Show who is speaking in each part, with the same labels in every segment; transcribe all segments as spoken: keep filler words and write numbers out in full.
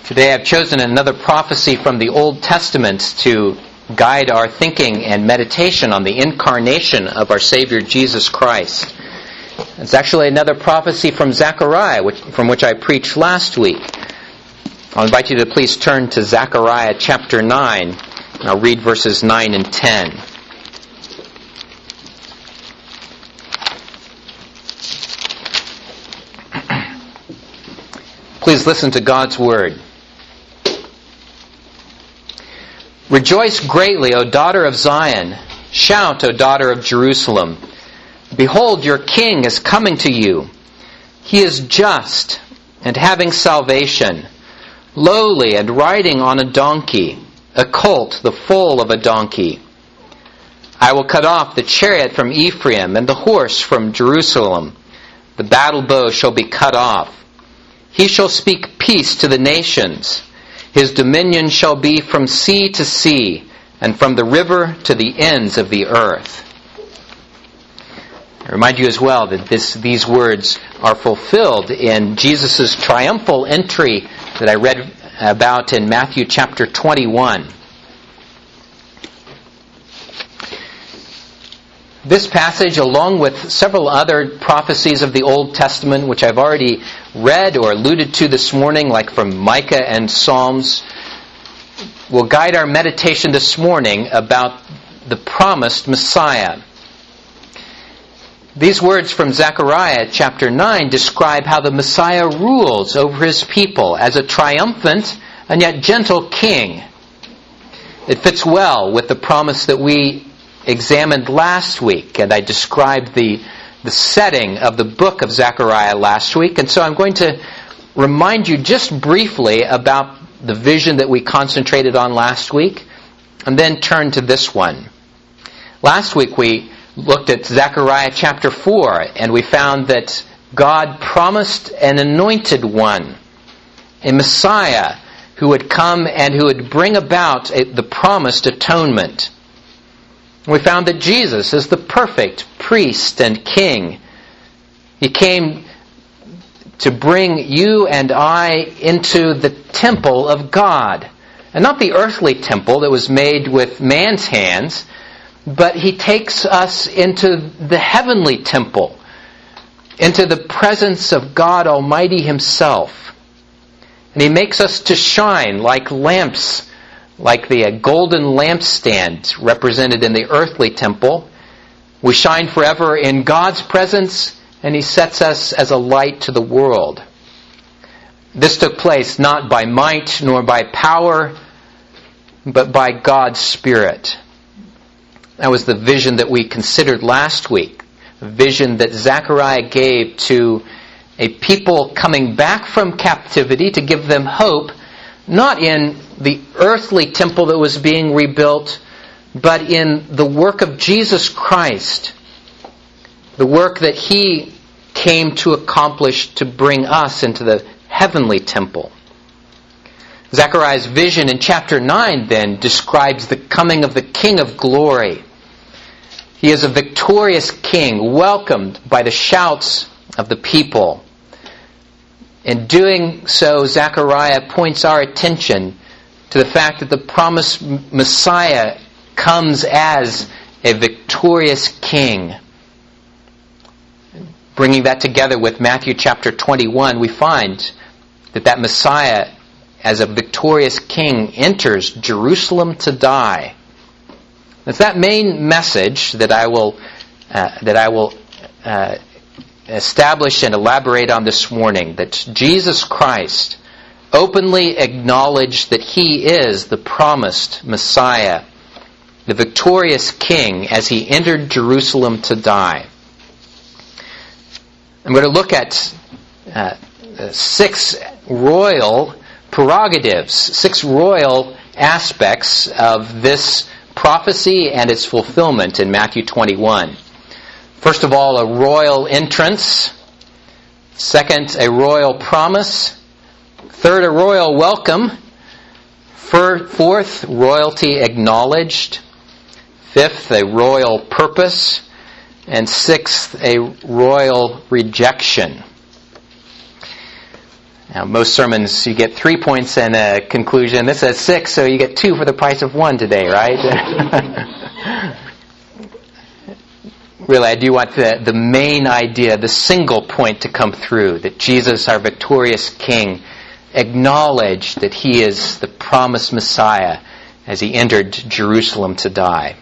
Speaker 1: Today I've chosen another prophecy from the Old Testament to guide our thinking and meditation on the incarnation of our Savior Jesus Christ. It's actually another prophecy from Zechariah, which, from which I preached last week. I'll invite you to please turn to Zechariah chapter nine, and I'll read verses nine and ten. Please listen to God's word. Rejoice greatly, O daughter of Zion. Shout, O daughter of Jerusalem. Behold, your king is coming to you. He is just and having salvation, lowly and riding on a donkey, a colt, the foal of a donkey. I will cut off the chariot from Ephraim and the horse from Jerusalem. The battle bow shall be cut off. He shall speak peace to the nations. His dominion shall be from sea to sea, and from the river to the ends of the earth. I remind you as well that this, these words are fulfilled in Jesus' triumphal entry that I read about in Matthew chapter twenty-one. This passage, along with several other prophecies of the Old Testament, which I've already read or alluded to this morning, like from Micah and Psalms, will guide our meditation this morning about the promised Messiah. These words from Zechariah chapter nine describe how the Messiah rules over his people as a triumphant and yet gentle king. It fits well with the promise that we examined last week, and I described the, the setting of the book of Zechariah last week, and so I'm going to remind you just briefly about the vision that we concentrated on last week, and then turn to this one. Last week we looked at Zechariah chapter four, and we found that God promised an anointed one, a Messiah, who would come and who would bring about a, the promised atonement. We found that Jesus is the perfect priest and king. He came to bring you and I into the temple of God. And not the earthly temple that was made with man's hands, but He takes us into the heavenly temple, into the presence of God Almighty Himself. And He makes us to shine like lamps, like the golden lampstand represented in the earthly temple. We shine forever in God's presence, and He sets us as a light to the world. This took place not by might nor by power, but by God's Spirit. That was the vision that we considered last week, a vision that Zechariah gave to a people coming back from captivity to give them hope, not in the earthly temple that was being rebuilt, but in the work of Jesus Christ, the work that He came to accomplish to bring us into the heavenly temple. Zechariah's vision in chapter nine then describes the coming of the King of Glory. He is a victorious king, welcomed by the shouts of the people. In doing so, Zechariah points our attention to the fact that the promised Messiah comes as a victorious king. Bringing that together with Matthew chapter twenty-one, we find that that Messiah, as a victorious king, enters Jerusalem to die. It's that main message that I will uh, that I will uh, establish and elaborate on this morning, that Jesus Christ openly acknowledged that He is the promised Messiah, the victorious King, as He entered Jerusalem to die. I'm going to look at uh, six royal prerogatives, six royal aspects of this prophecy and its fulfillment in Matthew twenty-one. First of all, a royal entrance. Second, a royal promise. Third, a royal welcome. Fourth, royalty acknowledged. Fifth, a royal purpose. And sixth, a royal rejection. Now, most sermons, you get three points and a conclusion. This says six, so you get two for the price of one today, right? Really, I do want the, the main idea, the single point to come through, that Jesus, our victorious King, acknowledged that He is the promised Messiah as He entered Jerusalem to die.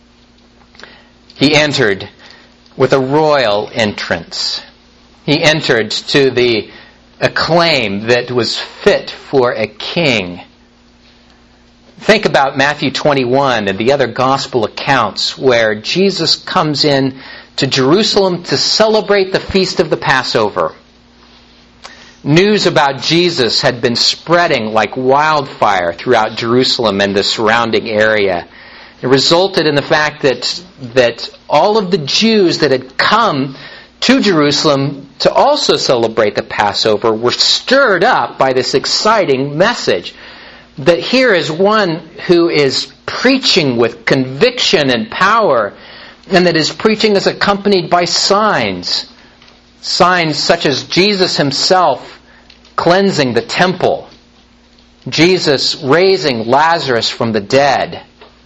Speaker 1: He entered with a royal entrance. He entered to the acclaim that was fit for a king. Think about Matthew twenty-one and the other gospel accounts where Jesus comes in to Jerusalem to celebrate the feast of the Passover. News about Jesus had been spreading like wildfire throughout Jerusalem and the surrounding area. It resulted in the fact that, that all of the Jews that had come to Jerusalem to also celebrate the Passover were stirred up by this exciting message. That here is one who is preaching with conviction and power, and that his preaching is accompanied by signs. Signs such as Jesus Himself cleansing the temple, Jesus raising Lazarus from the dead.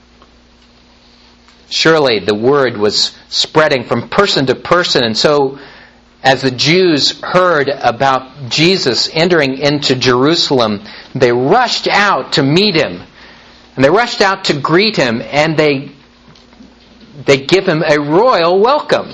Speaker 1: Surely the word was spreading from person to person, and so as the Jews heard about Jesus entering into Jerusalem, they rushed out to meet Him. And they rushed out to greet Him, and they, they give Him a royal welcome.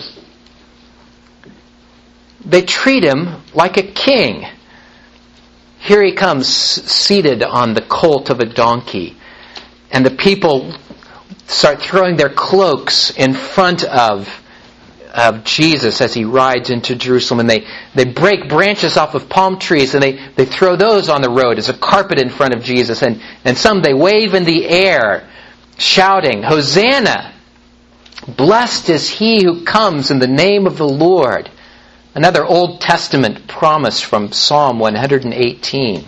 Speaker 1: They treat Him like a king. Here He comes seated on the colt of a donkey. And the people start throwing their cloaks in front of of Jesus as He rides into Jerusalem, and they, they break branches off of palm trees and they, they throw those on the road as a carpet in front of Jesus, and, and some they wave in the air shouting, "Hosanna! Blessed is He who comes in the name of the Lord." Another Old Testament promise from Psalm one eighteen.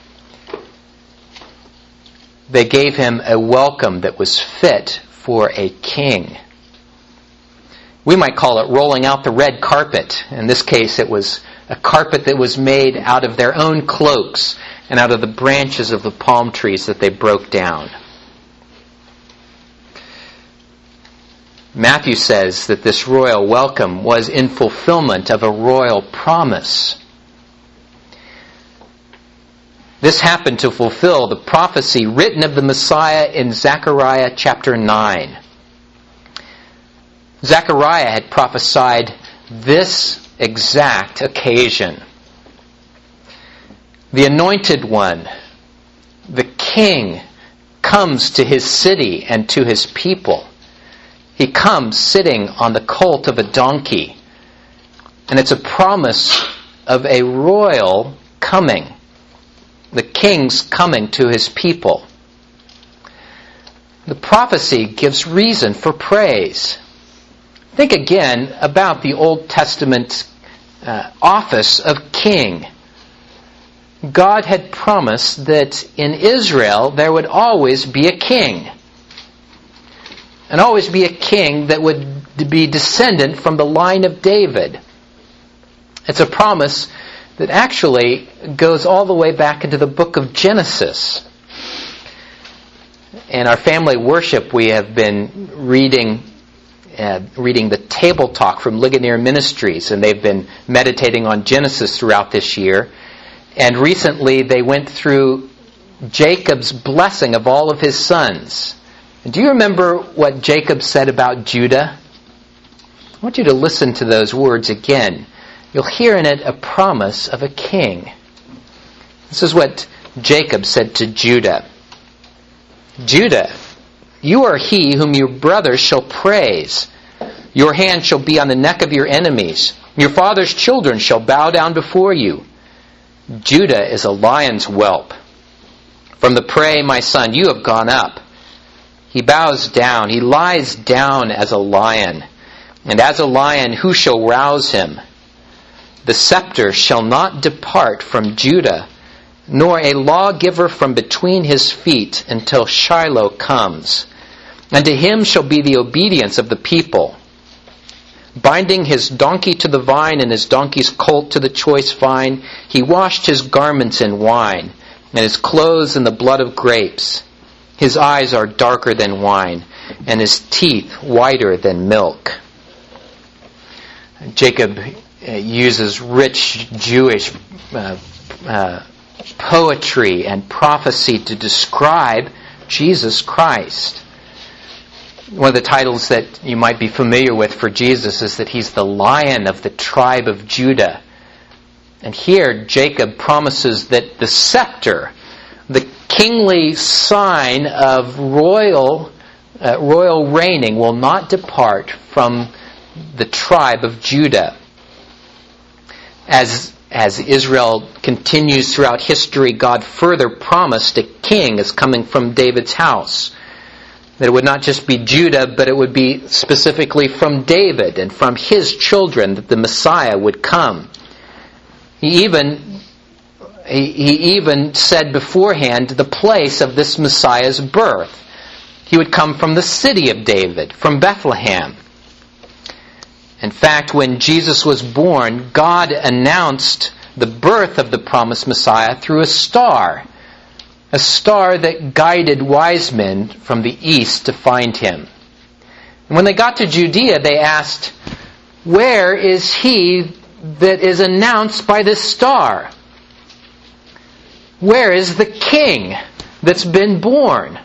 Speaker 1: They gave Him a welcome that was fit for a king. We might call it rolling out the red carpet. In this case, it was a carpet that was made out of their own cloaks and out of the branches of the palm trees that they broke down. Matthew says that this royal welcome was in fulfillment of a royal promise. This happened to fulfill the prophecy written of the Messiah in Zechariah chapter nine. Zechariah had prophesied this exact occasion. The anointed one, the king, comes to his city and to his people. He comes sitting on the colt of a donkey. And it's a promise of a royal coming. The king's coming to his people. The prophecy gives reason for praise. Think again about the Old Testament uh, office of king. God had promised that in Israel there would always be a king. And always be a king that would be descendant from the line of David. It's a promise that actually goes all the way back into the book of Genesis. In our family worship, we have been reading uh, reading the Table Talk from Ligonier Ministries, and they've been meditating on Genesis throughout this year. And recently they went through Jacob's blessing of all of his sons. And do you remember what Jacob said about Judah? I want you to listen to those words again. You'll hear in it a promise of a king. This is what Jacob said to Judah. "Judah, you are he whom your brothers shall praise. Your hand shall be on the neck of your enemies. Your father's children shall bow down before you. Judah is a lion's whelp. From the prey, my son, you have gone up. He bows down. He lies down as a lion. And as a lion, who shall rouse him? The scepter shall not depart from Judah, nor a lawgiver from between his feet until Shiloh comes. And to him shall be the obedience of the people. Binding his donkey to the vine and his donkey's colt to the choice vine, he washed his garments in wine and his clothes in the blood of grapes. His eyes are darker than wine and his teeth whiter than milk. Jacob uses rich Jewish uh, uh, poetry and prophecy to describe Jesus Christ. One of the titles that you might be familiar with for Jesus is that he's the Lion of the tribe of Judah. And here Jacob promises that the scepter, the kingly sign of royal uh, royal reigning, will not depart from the tribe of Judah. As as Israel continues throughout history, God further promised a king is coming from David's house. That it would not just be Judah, but it would be specifically from David and from his children that the Messiah would come. He even, he, he even said beforehand the place of this Messiah's birth. He would come from the city of David, from Bethlehem. In fact, when Jesus was born, God announced the birth of the promised Messiah through a star. A star that guided wise men from the east to find him. And when they got to Judea, they asked, "Where is he that is announced by this star? Where is the king that's been born?"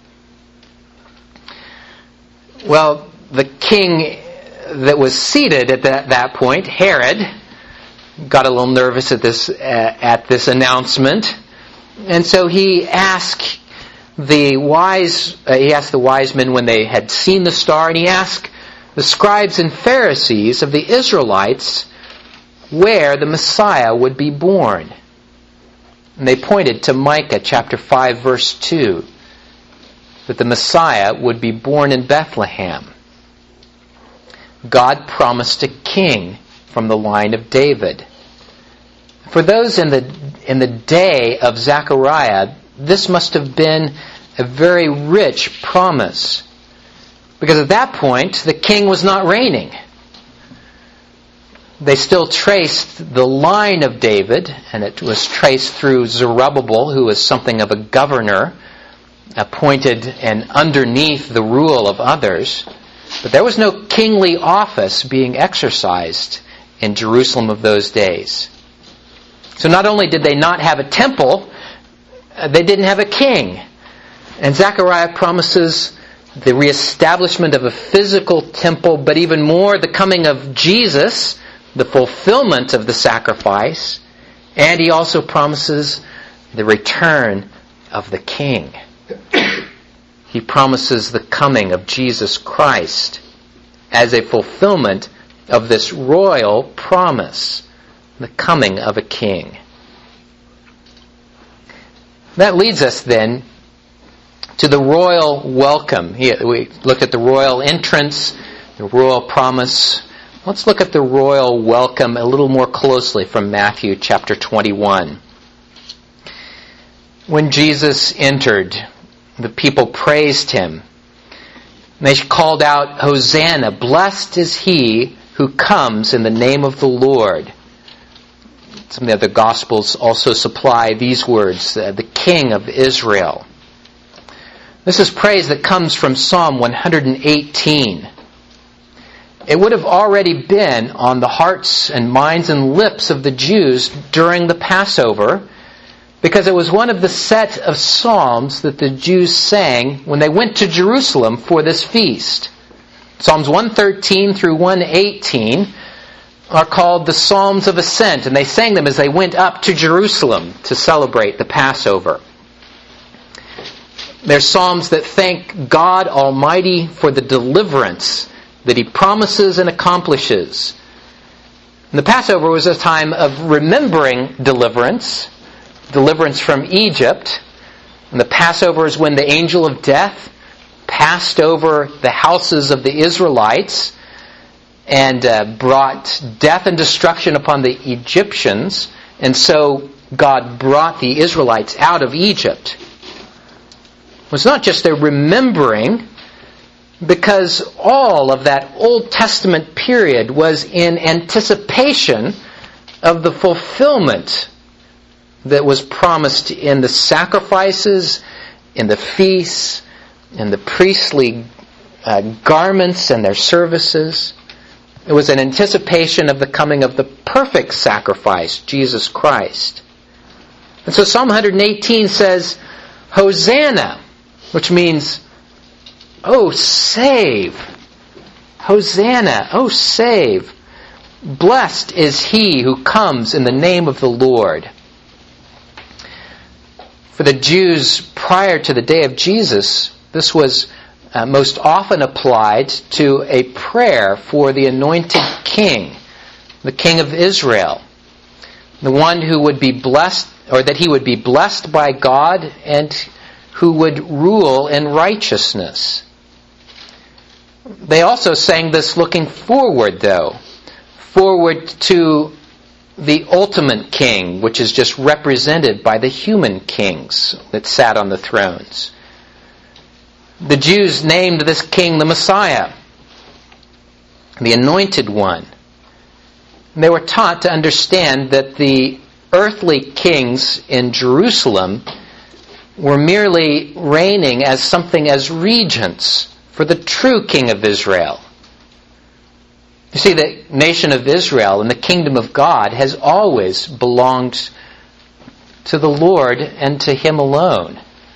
Speaker 1: Well, the king that was seated at that, that point, Herod, got a little nervous at this uh, at this announcement. And so he asked the wise, uh, he asked the wise men when they had seen the star, and he asked the scribes and Pharisees of the Israelites where the Messiah would be born. And they pointed to Micah chapter five verse two, that the Messiah would be born in Bethlehem. God promised a king from the line of David. For those in the in the day of Zechariah, this must have been a very rich promise. Because at that point, the king was not reigning. They still traced the line of David, and it was traced through Zerubbabel, who was something of a governor, appointed and underneath the rule of others. But there was no kingly office being exercised in Jerusalem of those days. So not only did they not have a temple, they didn't have a king. And Zechariah promises the reestablishment of a physical temple, but even more the coming of Jesus, the fulfillment of the sacrifice, and he also promises the return of the king. He promises the coming of Jesus Christ as a fulfillment of this royal promise, the coming of a king. That leads us then to the royal welcome. We looked at the royal entrance, the royal promise. Let's look at the royal welcome a little more closely from Matthew chapter twenty-one. When Jesus entered, the people praised him. They called out, "Hosanna, blessed is he who comes in the name of the Lord." Some of the other Gospels also supply these words, uh, the King of Israel. This is praise that comes from Psalm one hundred eighteen. It would have already been on the hearts and minds and lips of the Jews during the Passover, because it was one of the set of psalms that the Jews sang when they went to Jerusalem for this feast. Psalms one thirteen through one eighteen are called the Psalms of Ascent, and they sang them as they went up to Jerusalem to celebrate the Passover. They're psalms that thank God Almighty for the deliverance that He promises and accomplishes. And the Passover was a time of remembering deliverance, deliverance from Egypt. And the Passover is when the angel of death passed over the houses of the Israelites and uh, brought death and destruction upon the Egyptians. And so God brought the Israelites out of Egypt. It was not just a remembering, because all of that Old Testament period was in anticipation of the fulfillment that was promised in the sacrifices, in the feasts, in the priestly uh, garments and their services. It was an anticipation of the coming of the perfect sacrifice, Jesus Christ. And so Psalm one eighteen says, Hosanna, which means, oh, save. Hosanna, oh, save. Blessed is he who comes in the name of the Lord. For the Jews prior to the day of Jesus, this was uh, most often applied to a prayer for the anointed king, the king of Israel, the one who would be blessed, or that he would be blessed by God and who would rule in righteousness. They also sang this looking forward, though, forward to the ultimate king, which is just represented by the human kings that sat on the thrones. The Jews named this king the Messiah, the anointed one. And they were taught to understand that the earthly kings in Jerusalem were merely reigning as something as regents for the true king of Israel. You see, the nation of Israel and the kingdom of God has always belonged to the Lord and to Him alone.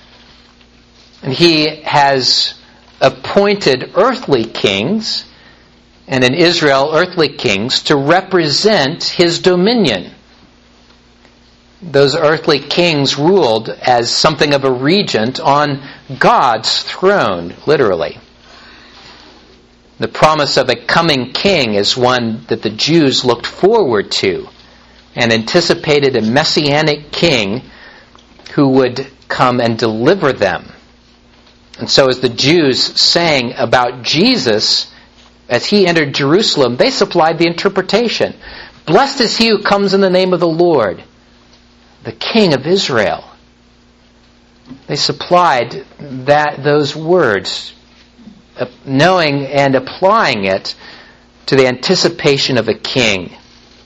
Speaker 1: And He has appointed earthly kings, and in Israel, earthly kings, to represent His dominion. Those earthly kings ruled as something of a regent on God's throne, literally. The promise of a coming king is one that the Jews looked forward to and anticipated a messianic king who would come and deliver them. And so as the Jews sang about Jesus as He entered Jerusalem, they supplied the interpretation. Blessed is he who comes in the name of the Lord, the King of Israel. They supplied that those words, knowing and applying it to the anticipation of a king.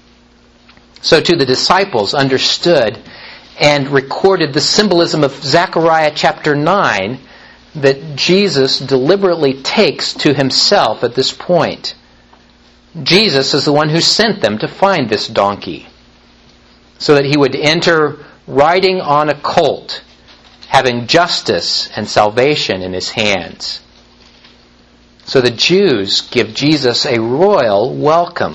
Speaker 1: So too the disciples understood and recorded the symbolism of Zechariah chapter nine that Jesus deliberately takes to Himself at this point. Jesus is the one who sent them to find this donkey, so that He would enter riding on a colt, having justice and salvation in His hands. So the Jews give Jesus a royal welcome.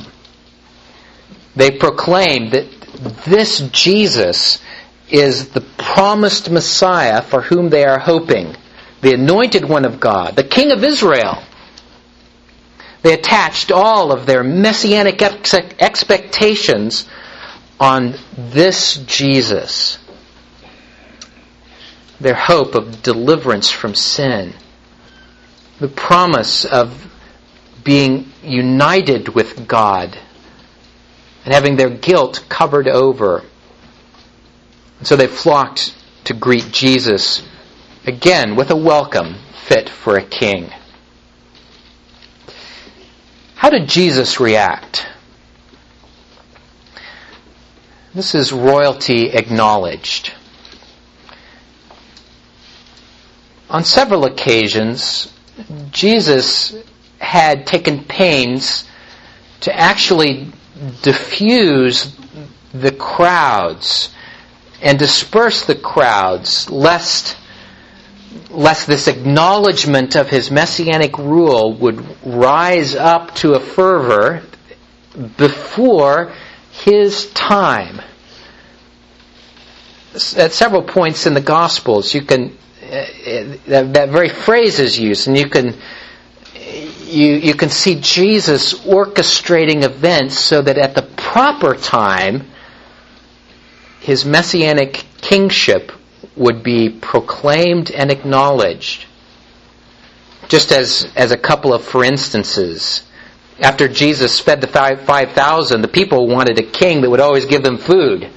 Speaker 1: They proclaim that this Jesus is the promised Messiah for whom they are hoping, the anointed one of God, the King of Israel. They attached all of their messianic ex- expectations on this Jesus, their hope of deliverance from sin, the promise of being united with God and having their guilt covered over. And so they flocked to greet Jesus again with a welcome fit for a king. How did Jesus react? This is royalty acknowledged. On several occasions, Jesus had taken pains to actually diffuse the crowds and disperse the crowds, lest, lest this acknowledgement of His messianic rule would rise up to a fervor before His time. At several points in the Gospels, you can uh, that, that very phrase is used, and you can you you can see Jesus orchestrating events so that at the proper time, His messianic kingship would be proclaimed and acknowledged. Just as as a couple of for instances. After Jesus fed the five thousand, the people wanted a king that would always give them food.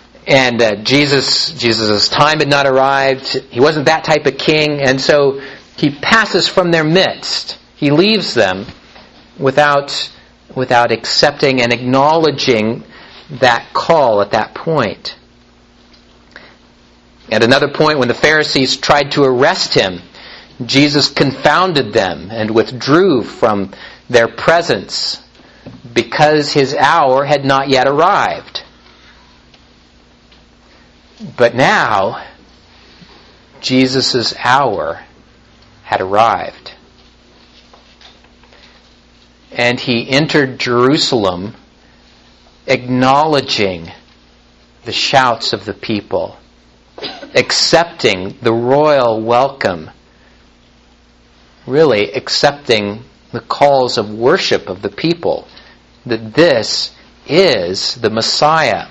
Speaker 1: And uh, Jesus, Jesus' time had not arrived. He wasn't that type of king. And so He passes from their midst. He leaves them without, without accepting and acknowledging that call at that point. At another point, when the Pharisees tried to arrest him, Jesus confounded them and withdrew from their presence because his hour had not yet arrived. But now, Jesus' hour had arrived. And he entered Jerusalem acknowledging the shouts of the people, accepting the royal welcome, really accepting the calls of worship of the people, that this is the Messiah.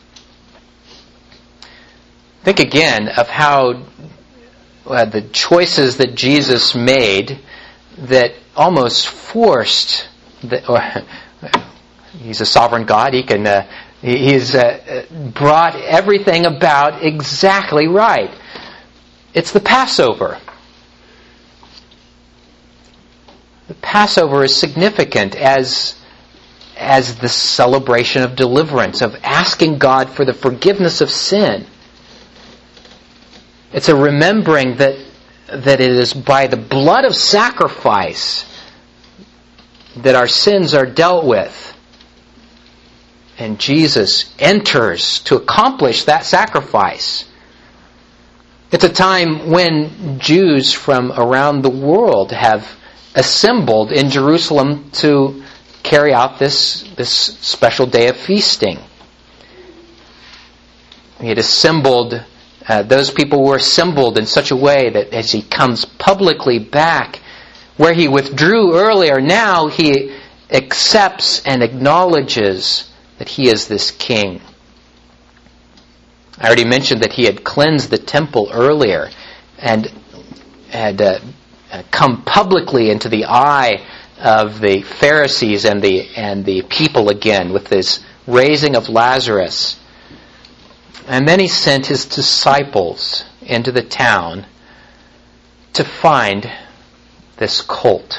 Speaker 1: Think again of how uh, the choices that Jesus made that almost forced, the, or, he's a sovereign God, he can, uh, he's uh, brought everything about exactly right. It's the Passover. The Passover is significant as, as the celebration of deliverance, of asking God for the forgiveness of sin. It's a remembering that, that it is by the blood of sacrifice that our sins are dealt with. And Jesus enters to accomplish that sacrifice. It's a time when Jews from around the world have assembled in Jerusalem to carry out this, this special day of feasting. He had assembled, uh, those people were assembled in such a way that as he comes publicly back, where he withdrew earlier, now he accepts and acknowledges that he is this king. I already mentioned that he had cleansed the temple earlier and had uh, come publicly into the eye of the Pharisees and the and the people again with this raising of Lazarus. And then he sent his disciples into the town to find this colt.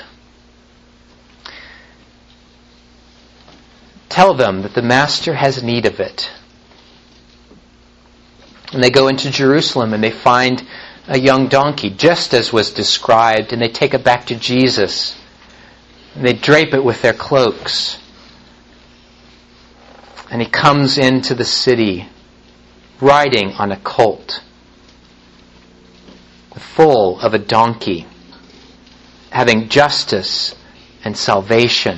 Speaker 1: Tell them that the Master has need of it. And they go into Jerusalem and they find a young donkey, just as was described, and they take it back to Jesus. And they drape it with their cloaks. And he comes into the city riding on a colt, full of a donkey, having justice and salvation,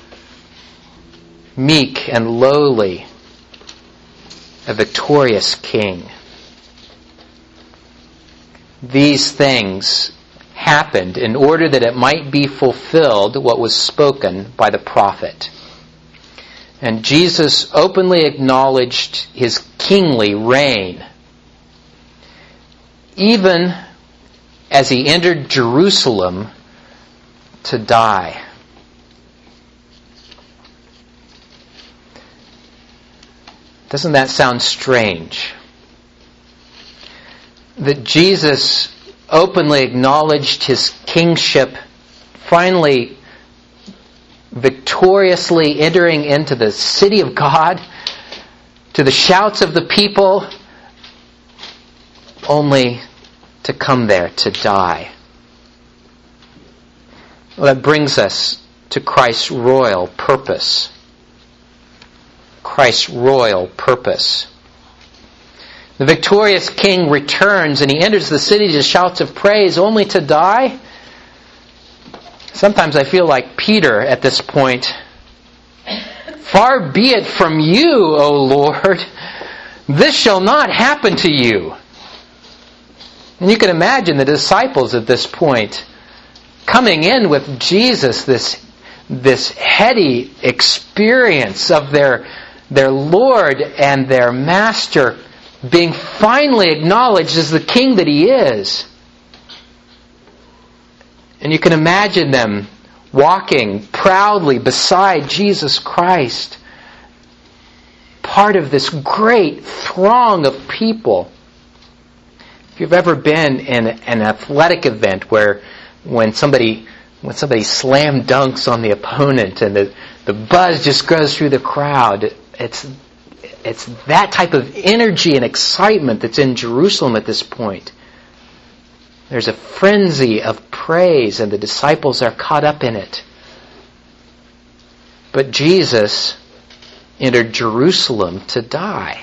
Speaker 1: meek and lowly, a victorious king. These things happened in order that it might be fulfilled what was spoken by the prophet. And Jesus openly acknowledged his kingly reign, even as he entered Jerusalem to die. Doesn't that sound strange? That Jesus openly acknowledged his kingship, finally victoriously entering into the city of God, to the shouts of the people, only to come there to die. Well, that brings us to Christ's royal purpose. Christ's royal purpose. The victorious king returns and he enters the city to shouts of praise only to die. Sometimes I feel like Peter at this point. Far be it from you, O Lord. This shall not happen to you. And you can imagine the disciples at this point coming in with Jesus, this, this heady experience of their, their Lord and their Master being finally acknowledged as the king that he is. And you can imagine them walking proudly beside Jesus Christ, part of this great throng of people. If you've ever been in an athletic event where when somebody when somebody slam dunks on the opponent and the, the buzz just goes through the crowd, it's it's that type of energy and excitement that's in Jerusalem at this point. There's a frenzy of praise and the disciples are caught up in it. But Jesus entered Jerusalem to die.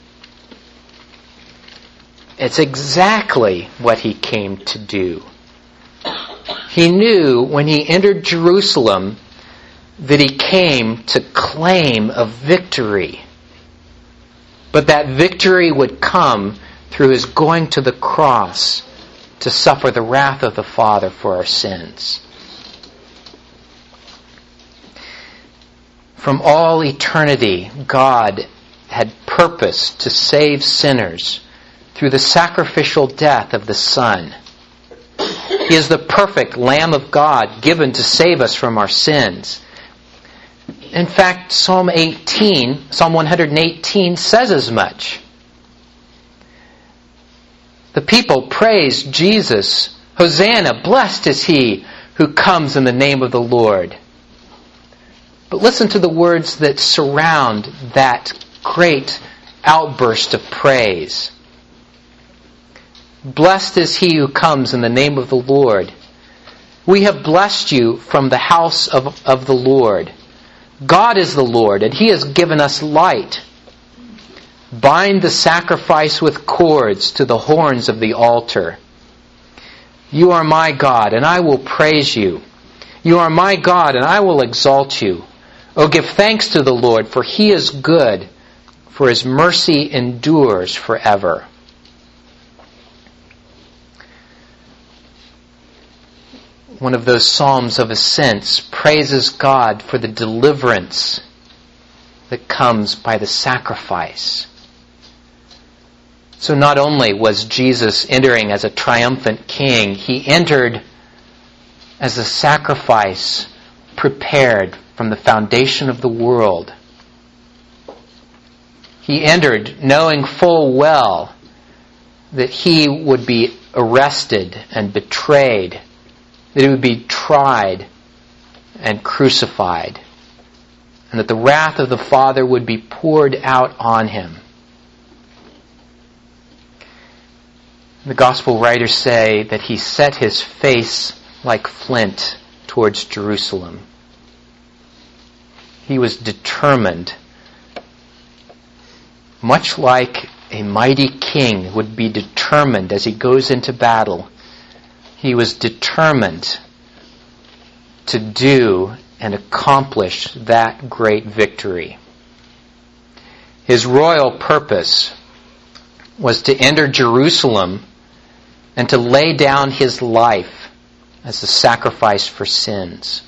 Speaker 1: It's exactly what he came to do. He knew when he entered Jerusalem that he came to claim a victory. But that victory would come through his going to the cross to suffer the wrath of the Father for our sins. From all eternity, God had purposed to save sinners through the sacrificial death of the Son. He is the perfect Lamb of God given to save us from our sins. In fact, Psalm eighteen, Psalm one hundred eighteen says as much. The people praise Jesus. Hosanna, blessed is he who comes in the name of the Lord. But listen to the words that surround that great outburst of praise. Blessed is he who comes in the name of the Lord. We have blessed you from the house of, of the Lord. God is the Lord, and he has given us light. Bind the sacrifice with cords to the horns of the altar. You are my God, and I will praise you. You are my God, and I will exalt you. Oh, give thanks to the Lord, for he is good, for his mercy endures forever. One of those psalms of ascents praises God for the deliverance that comes by the sacrifice. So not only was Jesus entering as a triumphant king, he entered as a sacrifice prepared from the foundation of the world. He entered knowing full well that he would be arrested and betrayed, that he would be tried and crucified, and that the wrath of the Father would be poured out on him. The gospel writers say that he set his face like flint towards Jerusalem. He was determined, much like a mighty king would be determined as he goes into battle. He was determined to do and accomplish that great victory. His royal purpose was to enter Jerusalem and to lay down his life as a sacrifice for sins.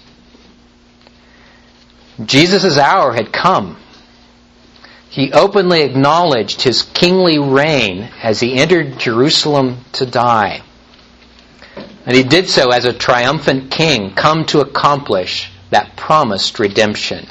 Speaker 1: Jesus' hour had come. He openly acknowledged his kingly reign as he entered Jerusalem to die. And he did so as a triumphant king, come to accomplish that promised redemption.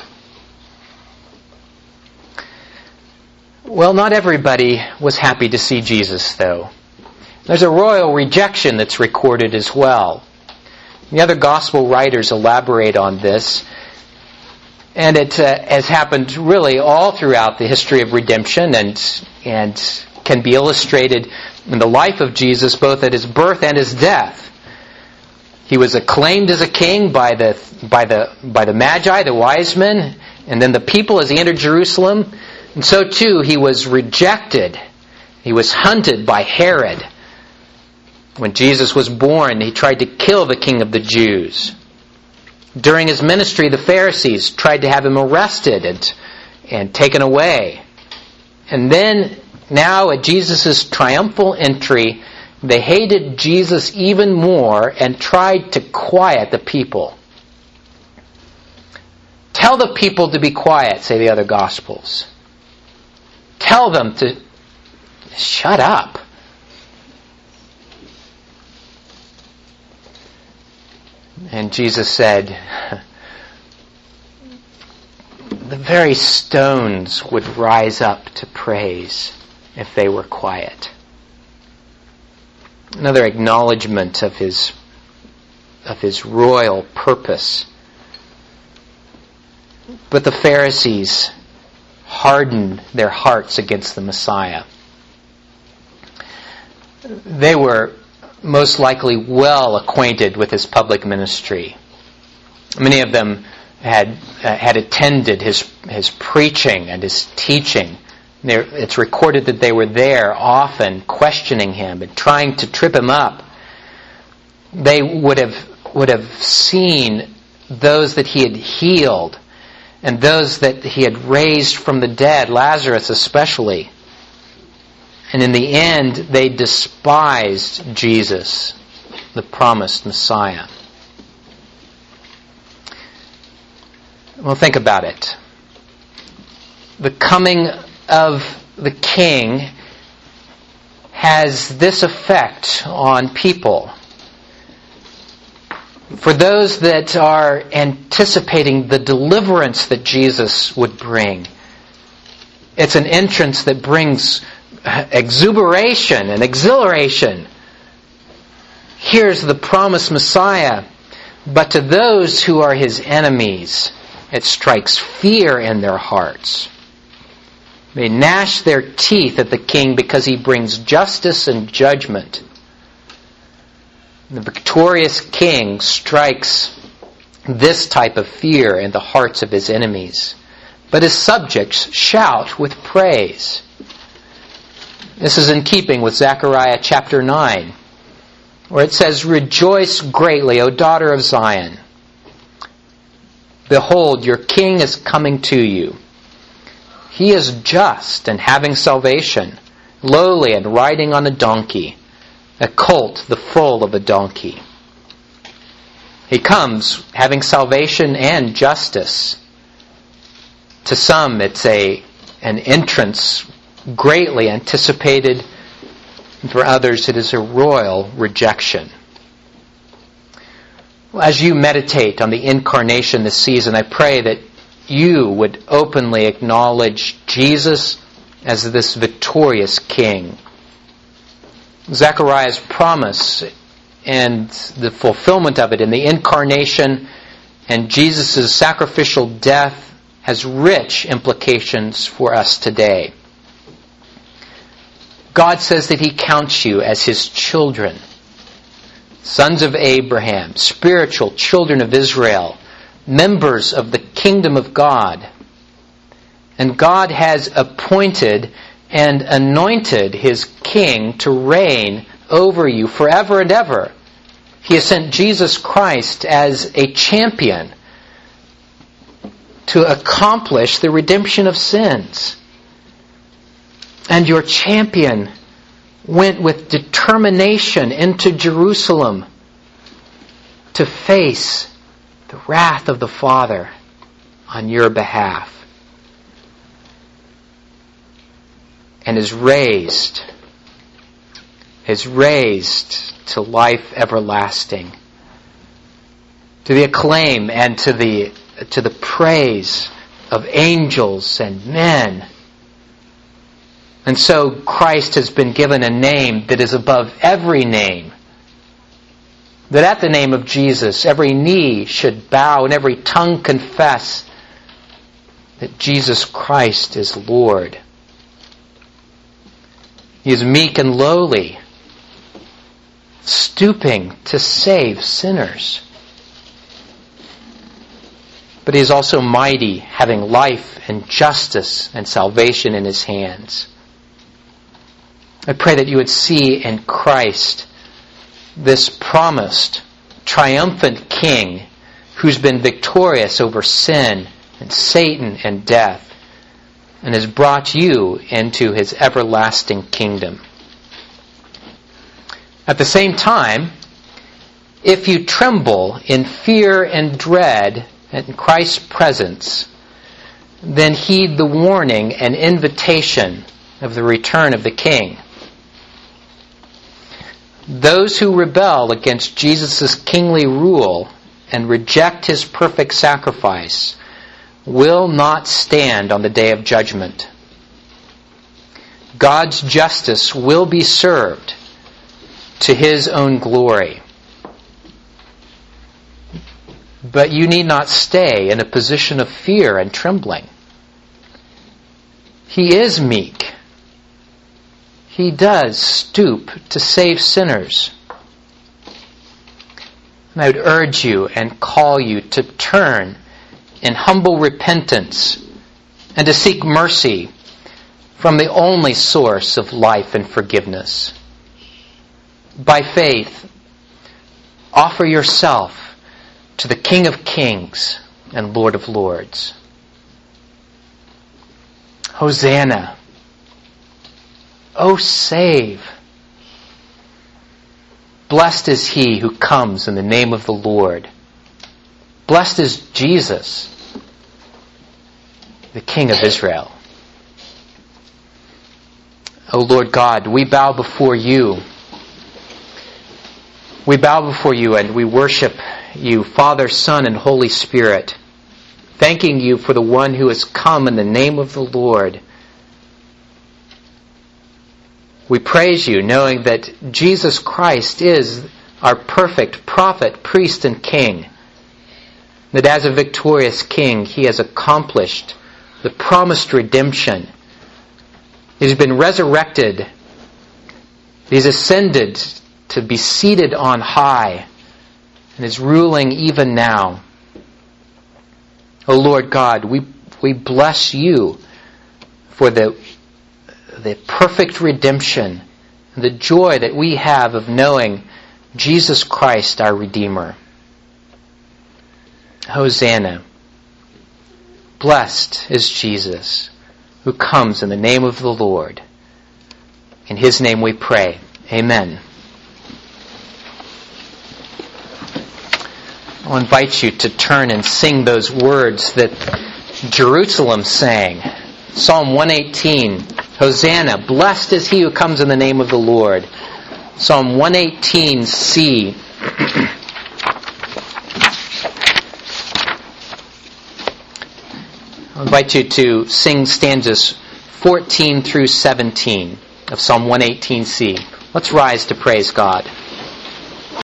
Speaker 1: Well, not everybody was happy to see Jesus, though. There's a royal rejection that's recorded as well. The other gospel writers elaborate on this. And it uh, has happened really all throughout the history of redemption and, and can be illustrated in the life of Jesus, both at his birth and his death. He was acclaimed as a king by the, by the, by the Magi, the wise men, and then the people as he entered Jerusalem. And so too, he was rejected. He was hunted by Herod. When Jesus was born, he tried to kill the king of the Jews. During his ministry, the Pharisees tried to have him arrested and, and taken away. And then, now at Jesus' triumphal entry, they hated Jesus even more and tried to quiet the people. Tell the people to be quiet, say the other Gospels. Tell them to shut up. And Jesus said, the very stones would rise up to praise if they were quiet. Another acknowledgement of his, of his royal purpose. But the Pharisees hardened their hearts against the Messiah. They were most likely well acquainted with his public ministry. Many of them had uh, had attended his his preaching and his teaching. There, it's recorded that they were there often questioning him and trying to trip him up. They would have would have seen those that he had healed and those that he had raised from the dead, Lazarus especially. And in the end, they despised Jesus, the promised Messiah. Well, think about it. The coming of the King has this effect on people. For those that are anticipating the deliverance that Jesus would bring, it's an entrance that brings exuberation and exhilaration. Here's the promised Messiah. But to those who are his enemies, it strikes fear in their hearts. They gnash their teeth at the King because he brings justice and judgment. The victorious King strikes this type of fear in the hearts of his enemies. But his subjects shout with praise. This is in keeping with Zechariah chapter nine, where it says, "Rejoice greatly, O daughter of Zion. Behold, your king is coming to you. He is just and having salvation, lowly and riding on a donkey, a colt, the foal of a donkey." He comes having salvation and justice. To some, it's a an entrance greatly anticipated. For others, it is a royal rejection. As you meditate on the incarnation this season, I pray that you would openly acknowledge Jesus as this victorious King. Zechariah's promise and the fulfillment of it in the incarnation and Jesus' sacrificial death has rich implications for us today. God says that he counts you as his children, sons of Abraham, spiritual children of Israel, members of the kingdom of God. And God has appointed and anointed his king to reign over you forever and ever. He has sent Jesus Christ as a champion to accomplish the redemption of sins. And your champion went with determination into Jerusalem to face the wrath of the Father on your behalf. And is raised, is raised to life everlasting, to the acclaim and to the to the praise of angels and men. And so Christ has been given a name that is above every name. That at the name of Jesus, every knee should bow and every tongue confess that Jesus Christ is Lord. He is meek and lowly, stooping to save sinners. But he is also mighty, having life and justice and salvation in his hands. I pray that you would see in Christ this promised, triumphant King who's been victorious over sin and Satan and death and has brought you into his everlasting kingdom. At the same time, if you tremble in fear and dread in Christ's presence, then heed the warning and invitation of the return of the King. Those who rebel against Jesus' kingly rule and reject his perfect sacrifice will not stand on the day of judgment. God's justice will be served, to His own glory. But you need not stay in a position of fear and trembling. He is meek. He does stoop to save sinners. And I would urge you and call you to turn in humble repentance and to seek mercy from the only source of life and forgiveness. By faith, offer yourself to the King of Kings and Lord of Lords. Hosanna! Oh, save! Blessed is he who comes in the name of the Lord. Blessed is Jesus, the King of Israel. O Lord God, we bow before you. We bow before you and we worship you, Father, Son, and Holy Spirit, thanking you for the one who has come in the name of the Lord. We praise you, knowing that Jesus Christ is our perfect prophet, priest, and king. That as a victorious king, he has accomplished the promised redemption. He's been resurrected. He's ascended to be seated on high and is ruling even now. O Lord God, we, we bless you for the the perfect redemption, the joy that we have of knowing Jesus Christ, our Redeemer. Hosanna! Blessed is Jesus, who comes in the name of the Lord. In His name we pray. Amen. I'll invite you to turn and sing those words that Jerusalem sang. Psalm one eighteen. Hosanna, blessed is he who comes in the name of the Lord. Psalm one eighteen C. I'll invite you to sing stanzas fourteen through seventeen of Psalm one eighteen C. Let's rise to praise God.